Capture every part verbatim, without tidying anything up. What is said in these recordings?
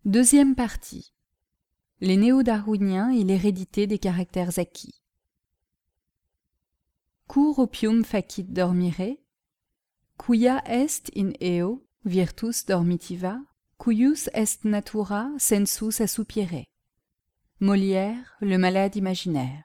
Deuxième partie. Les néo-darwiniens et l'hérédité des caractères acquis. Cur opium facit dormire, quia est in eo virtus dormitiva, cuius est natura sensus assupire. Molière, le malade imaginaire.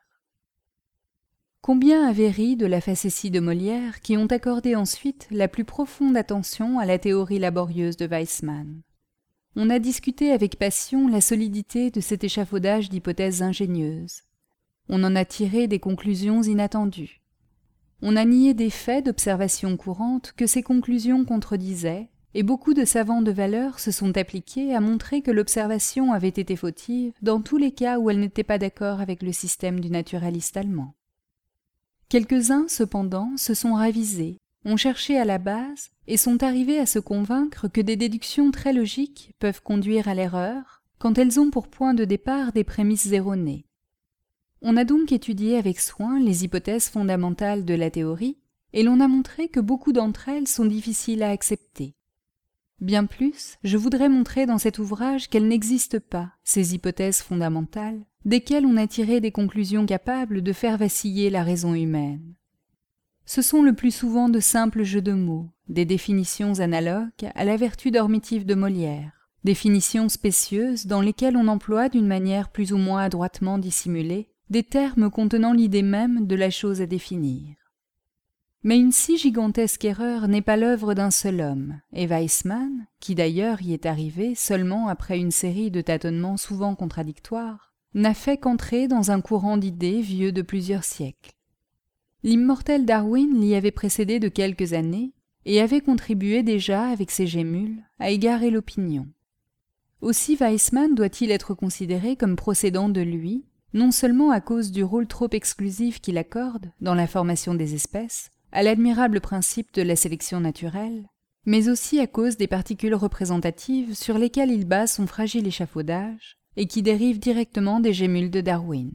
Combien avait ri de la facétie de Molière qui ont accordé ensuite la plus profonde attention à la théorie laborieuse de Weissmann. On a discuté avec passion la solidité de cet échafaudage d'hypothèses ingénieuses. On en a tiré des conclusions inattendues. On a nié des faits d'observation courante que ces conclusions contredisaient, et beaucoup de savants de valeur se sont appliqués à montrer que l'observation avait été fautive dans tous les cas où elle n'était pas d'accord avec le système du naturaliste allemand. Quelques-uns, cependant, se sont ravisés, ont cherché à la base et sont arrivés à se convaincre que des déductions très logiques peuvent conduire à l'erreur quand elles ont pour point de départ des prémices erronées. On a donc étudié avec soin les hypothèses fondamentales de la théorie et l'on a montré que beaucoup d'entre elles sont difficiles à accepter. Bien plus, je voudrais montrer dans cet ouvrage qu'elles n'existent pas, ces hypothèses fondamentales, desquelles on a tiré des conclusions capables de faire vaciller la raison humaine. Ce sont le plus souvent de simples jeux de mots, des définitions analogues à la vertu dormitive de Molière, définitions spécieuses dans lesquelles on emploie d'une manière plus ou moins adroitement dissimulée des termes contenant l'idée même de la chose à définir. Mais une si gigantesque erreur n'est pas l'œuvre d'un seul homme, et Weissmann, qui d'ailleurs y est arrivé seulement après une série de tâtonnements souvent contradictoires, n'a fait qu'entrer dans un courant d'idées vieux de plusieurs siècles. L'immortel Darwin l'y avait précédé de quelques années et avait contribué déjà avec ses gémules à égarer l'opinion. Aussi Weissmann doit-il être considéré comme procédant de lui, non seulement à cause du rôle trop exclusif qu'il accorde, dans la formation des espèces, à l'admirable principe de la sélection naturelle, mais aussi à cause des particules représentatives sur lesquelles il base son fragile échafaudage et qui dérivent directement des gémules de Darwin.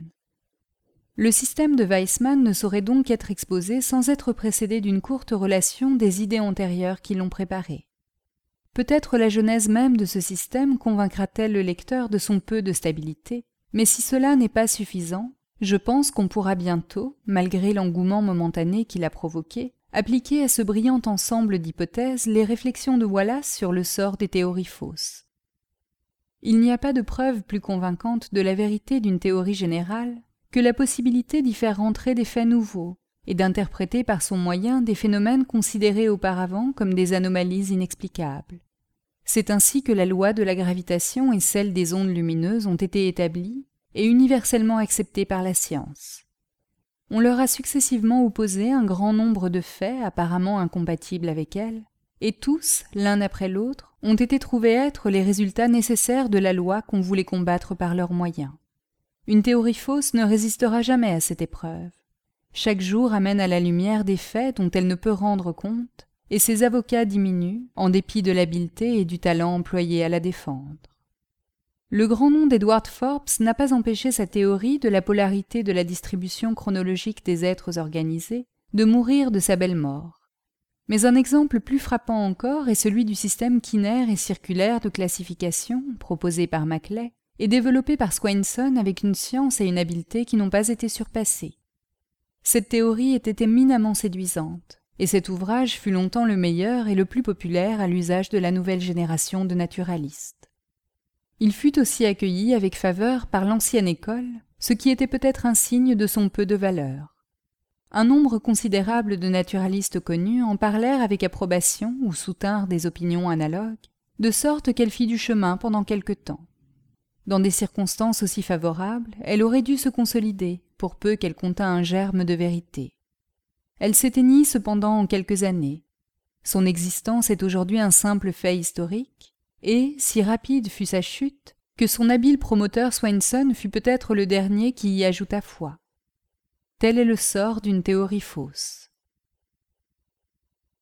Le système de Weissmann ne saurait donc être exposé sans être précédé d'une courte relation des idées antérieures qui l'ont préparé. Peut-être la genèse même de ce système convaincra-t-elle le lecteur de son peu de stabilité, mais si cela n'est pas suffisant, je pense qu'on pourra bientôt, malgré l'engouement momentané qu'il a provoqué, appliquer à ce brillant ensemble d'hypothèses les réflexions de Wallace sur le sort des théories fausses. Il n'y a pas de preuve plus convaincante de la vérité d'une théorie générale que la possibilité d'y faire rentrer des faits nouveaux et d'interpréter par son moyen des phénomènes considérés auparavant comme des anomalies inexplicables. C'est ainsi que la loi de la gravitation et celle des ondes lumineuses ont été établies et universellement acceptées par la science. On leur a successivement opposé un grand nombre de faits apparemment incompatibles avec elles, et tous, l'un après l'autre, ont été trouvés être les résultats nécessaires de la loi qu'on voulait combattre par leurs moyens. Une théorie fausse ne résistera jamais à cette épreuve. Chaque jour amène à la lumière des faits dont elle ne peut rendre compte, et ses avocats diminuent, en dépit de l'habileté et du talent employés à la défendre. Le grand nom d'Edward Forbes n'a pas empêché sa théorie de la polarité de la distribution chronologique des êtres organisés de mourir de sa belle mort. Mais un exemple plus frappant encore est celui du système quinaire et circulaire de classification proposé par Maclay et développé par Swainson avec une science et une habileté qui n'ont pas été surpassées. Cette théorie était éminemment séduisante, et cet ouvrage fut longtemps le meilleur et le plus populaire à l'usage de la nouvelle génération de naturalistes. Il fut aussi accueilli avec faveur par l'ancienne école, ce qui était peut-être un signe de son peu de valeur. Un nombre considérable de naturalistes connus en parlèrent avec approbation ou soutinrent des opinions analogues, de sorte qu'elle fit du chemin pendant quelque temps. Dans des circonstances aussi favorables, elle aurait dû se consolider, pour peu qu'elle contînt un germe de vérité. Elle s'éteignit cependant en quelques années. Son existence est aujourd'hui un simple fait historique, et, si rapide fut sa chute, que son habile promoteur Swainson fut peut-être le dernier qui y ajouta foi. Tel est le sort d'une théorie fausse.